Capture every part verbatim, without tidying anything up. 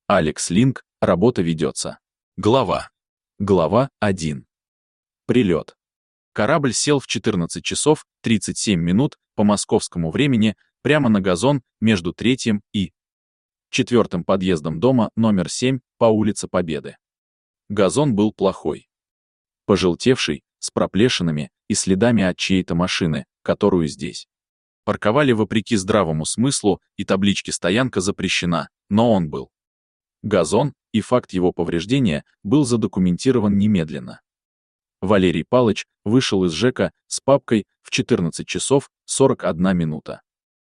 Алекс Линк, работа ведется. Глава. Глава один. Прилет. Корабль сел в четырнадцать часов тридцать семь минут по московскому времени прямо на газон между третьим и четвертым подъездом дома номер семь по улице Победы. Газон был плохой. Пожелтевший, с проплешинами и следами от чьей-то машины, которую здесь парковали вопреки здравому смыслу, и табличке «Стоянка запрещена», но он был. Газон, и факт его повреждения был задокументирован немедленно. Валерий Палыч вышел из ЖЭКа с папкой в четырнадцать часов сорок одна минута.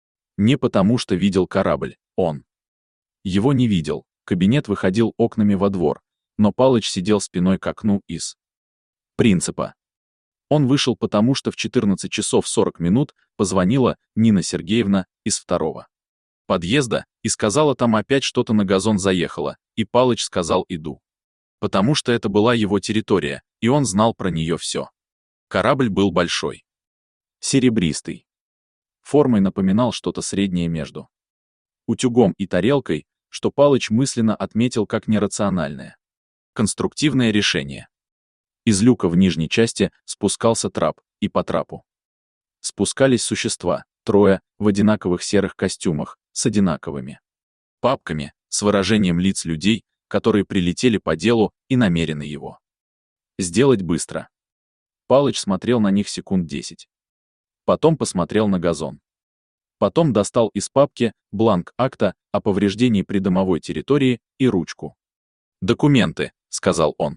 Не потому что видел корабль, он его не видел, кабинет выходил окнами во двор, но Палыч сидел спиной к окну из принципа. Он вышел потому, что в четырнадцать часов сорок минут позвонила Нина Сергеевна из второго подъезда и сказала, там опять что-то на газон заехало, и Палыч сказал «иду». Потому что это была его территория, и он знал про нее все. Корабль был большой. Серебристый. Формой напоминал что-то среднее между утюгом и тарелкой, что Палыч мысленно отметил как нерациональное конструктивное решение. Из люка в нижней части спускался трап, и по трапу спускались существа, трое, в одинаковых серых костюмах, с одинаковыми папками, с выражением лиц людей, которые прилетели по делу и намерены его сделать быстро. Палыч смотрел на них секунд десять. Потом посмотрел на газон. Потом достал из папки бланк акта о повреждении придомовой территории и ручку. «Документы», — сказал он.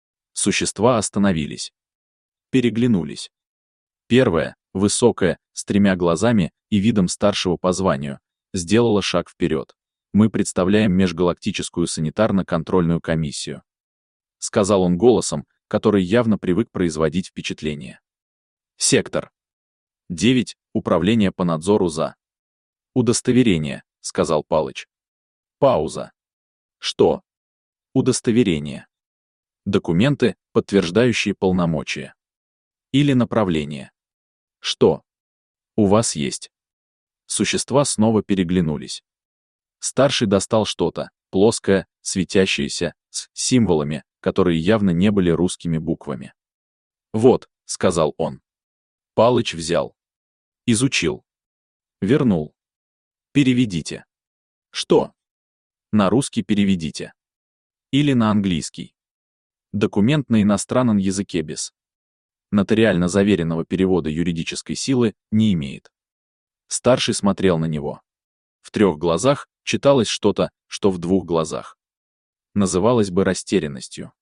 Существа остановились. Переглянулись. Первая, высокая, с тремя глазами и видом старшего по званию, сделала шаг вперед. «Мы представляем межгалактическую санитарно-контрольную комиссию», — сказал он голосом, который явно привык производить впечатление. «Сектор девять, управление по надзору за...» «Удостоверение», — сказал Палыч. Пауза. «Что?» «Удостоверение. Документы, подтверждающие полномочия. Или направление. Что у вас есть?» Существа снова переглянулись. Старший достал что-то, плоское, светящееся, с символами, которые явно не были русскими буквами. «Вот», — сказал он. Палыч взял. Изучил. Вернул. «Переведите». «Что?» «На русский переведите. Или на английский. Документ на иностранном языке без нотариально заверенного перевода юридической силы не имеет». Старший смотрел на него. В трех глазах читалось что-то, что в двух глазах называлось бы растерянностью.